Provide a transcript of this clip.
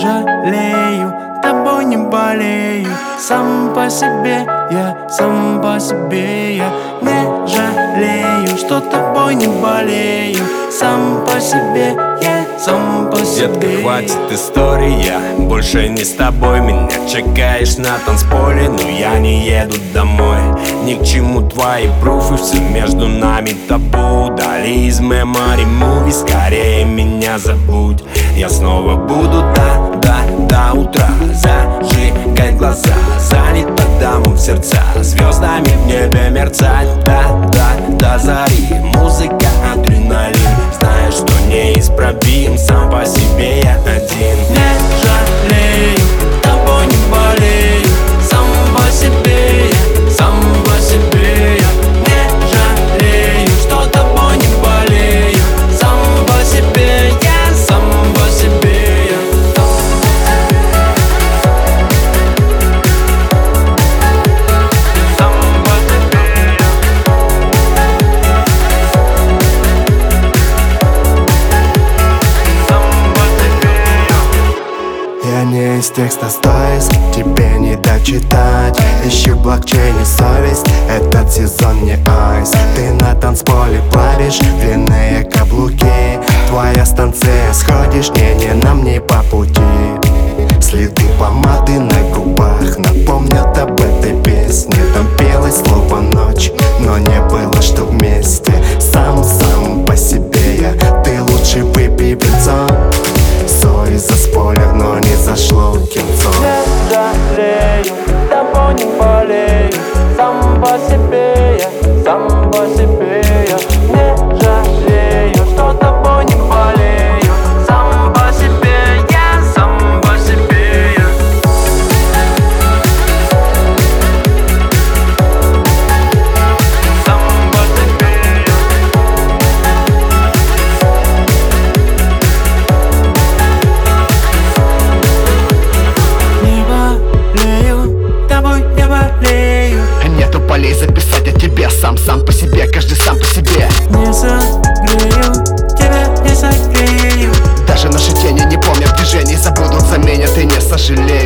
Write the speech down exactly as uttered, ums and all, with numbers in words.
жалею, тобой не болею. Сам по себе я, сам по себе я не жалею, что тобой не болею. Сам по себе я, сам по себе. Детка, хватит историй, я больше не с тобой. Меня чекаешь на танцполе, но я не еду домой. Ни к чему твои пруфы, все между нами табу. Удали из memory movie, скорее меня забудь. Я снова буду до, до, до утра зажигать глаза, занят под дамом в сердца, звездами в небе мерцать. До, до, до зари, музыка, адреналин. Знаешь, что неисправим, сам по себе я один. Не жалею, тобой не болею. Сам по себе я, сам по себе я не жалею, что тобой не болею. Сам по себе я, сам по себе я. Сам по себе я. Я не из текста стоис, тебе не дочитать. Ищу в блокчейне совесть, этот сезон не айс. Ты на танцполе паришь, длинные каблуки. Твоя станция, сходишь, не, не нам не по пути. Следы помады на губах напомнят об этой песне. Там пелось слово ночь, но не было, что вместе. Сам-сам по себе я, ты лучше выпей венцо. Сори за спойлер, но не зашло кинцо. Не жалею, тобой не болею. Сам по себе я, сам по себе я не жалею, что тобой не болею. Сам по себе я, сам по себе я. Сам по себе я. Не болею, тобой не болею. Нету полей записать о тебе, сам-сам по себе, каждый сам по себе. Не согрею, тебя не согрею. Даже наши тени не помнят движений, забудут, заменят и не сожалеют.